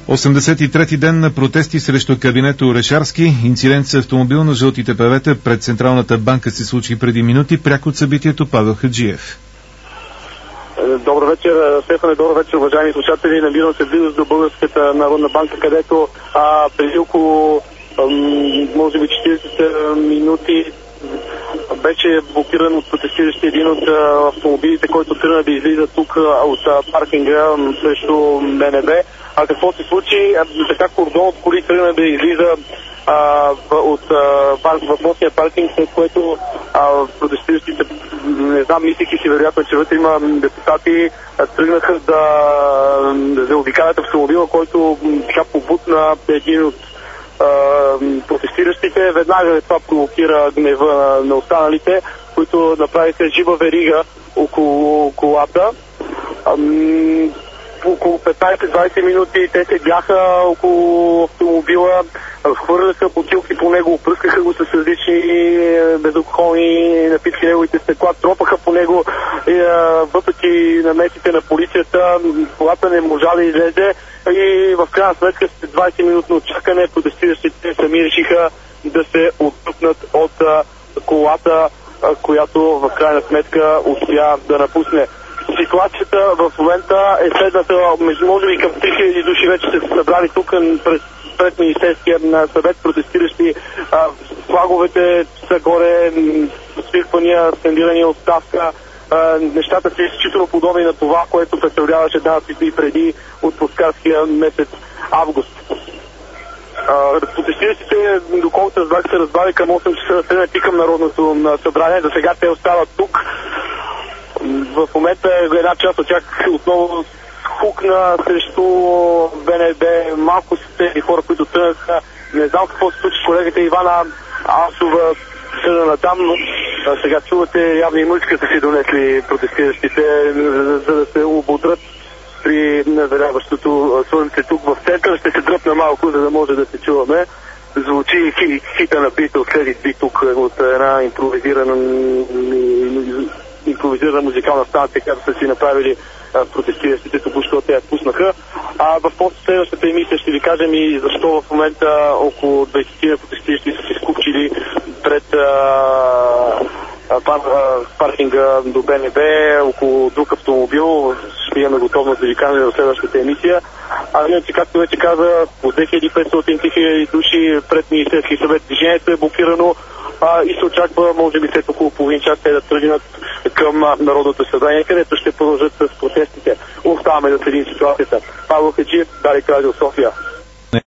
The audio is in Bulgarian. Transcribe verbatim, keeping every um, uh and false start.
осемдесет и трети ден на протести срещу кабинета Орешарски. Инцидент с автомобил на жълтите певета пред Централната банка се случи преди минути. Пряко от събитието Павел Хаджиев. Добър вечер, Стефане, добър вечер, уважаеми слушатели. Намирам се близо до Българската народна банка, където а, преди около може би четиридесет минути беше блокиран от протестиращи един от а, автомобилите, който тръгна да излиза тук а, от а, паркинга срещу БНБ. А какво се случи? А, така кордон от коли тръгна да излиза а, от а, въпросния паркинг, след което а, протестиращите, не знам, мислики си вероятно, че вътре има депутати, а, тръгнаха да, да заобикалят автомобила, който така побутна един от Uh, протестиращите. Веднага това провокира гнева на, на останалите, които направиха жива верига около колата. Um, около петнайсет-двайсет минути те се бяха около автомобила, хвърляха бутилки по него, опръскаха го с различни безалкохолни напитки, неговите стекла, тропаха по него и, въпреки намесите на полицията, колата не можа да излезе и в крайна сметка след двайсет минутно чакане протестиращите сами решиха да се отстъпнат от колата, която в крайна сметка успя да напусне. Ситуацията в момента е следната, може би към три хиляди души вече се събрали тук пред, пред Министерския съвет, протестиращи. А, флаговете са горе, свирквания, скандирания отставка. А, нещата са изключително подобни на това, което представляваше данъците и преди отпускарския месец август. Протестиращите, доколкото разбрах, се разбрали към осем часа да тръгнат и към Народното събрание. За сега те остават тук. В момента една част от тях отново хукна срещу БНБ. Малко са тези хора, които тръгнаха. Не знам какво се случи с колегата Ивана Асова, тръгна натам, но сега чувате, явно и музиката си донесли протестиращите, за да се ободрат при назаряващото слънце тук в центъра. Ще се дръпна малко, за да може да се чуваме. Звучи хита на Beatles, Let It Be тук от една импровизирана импровизирана музикална станция, която са си направили а, протестиращите, току-що те я пуснаха. А в последващата емисия ще ви кажем и защо в момента около двайсет протестиращи са се скупчили пред а, а, пар, а, паркинга до БНБ, около друг автомобил. Ще имаме готовност да ви кажем в следващата емисия. А иначе, както вече каза, по две хиляди и петстотин хиляди души пред Министерския съвет движението е блокирано. А, и се очаква, може би след около половин час, те да тръгнат към Народното събрание, където ще продължат с протестите. Оставаме да следим ситуацията. Павел Хаджиев, Дарик Радио, София.